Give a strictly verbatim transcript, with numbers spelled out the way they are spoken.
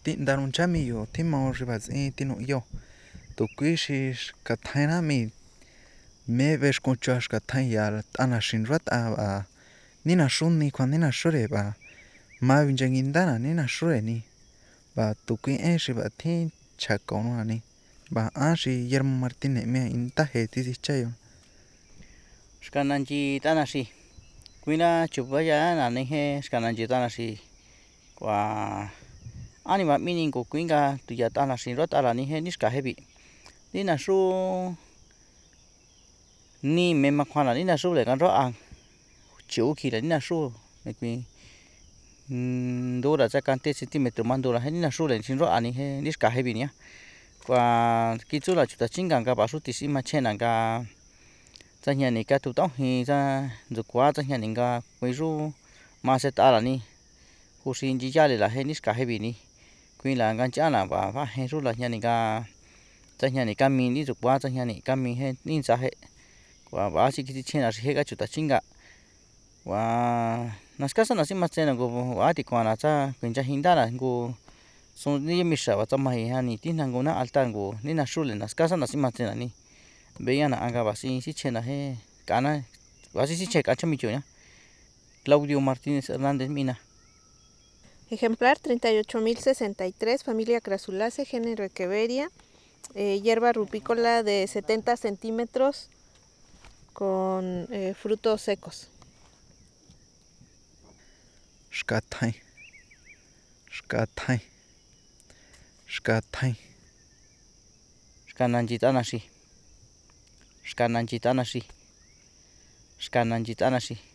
tin darun chami yo tin mau ribas in tin yo to kwishish kathaina mi me vesh konchash kathain yal anashin rat a nina shun ni kwan nina shure ba ma vinjangindana nina shure ni ba to kwi en shiba thin chakon ani ba ashi Guillermo Martínez me inta he ti chayo Shkananchi tanashi kuina chupaya na neje shkananchi tanashi kwa ani ba minin ko kuinga tuya tanashi ro tala ni he ni shka hebi ni na shu ni me ma kwana ni na shu le kan ro a chiu ki ni na shu me kui ndora cha kan te centimetro mandora he ni na shu le chin ro ani he ni shka hebi nia kwa kichula chuta chinga ka ba shu ti si ma chena ka cha nya ni ka tu tao hi cha zu kwa cha nya ni ka koi ru ma se ta la ni hu sin ji ya le la he ni shka hebi ni kui la gan cha na ba ba he ru la nya ni ka cha nya ni ka mi ni zu kwa cha nya ni ka mi he ni cha he kwa ba si ki chena he ka chuta chinga wa nas ka sa na si ma chena go wa ti kwa na cha kun cha hinda la go son ni mi sha wa cha ma hi ha ni ti na go na alta go ni na shu le nas ka sa na si ma chena ni veía na anga basi si chena he kana basi si che kacha mi chuña Claudio Martínez Hernández Mina. Ejemplar treinta y ocho mil sesenta y tres, familia Crassulaceae, género Echeveria, eh, hierba rupícola de setenta centímetros con eh, frutos secos. Shkathai Shkathai Shkathai Shkananchi tanashi Shkananchi tanashi Shkananchi tanashi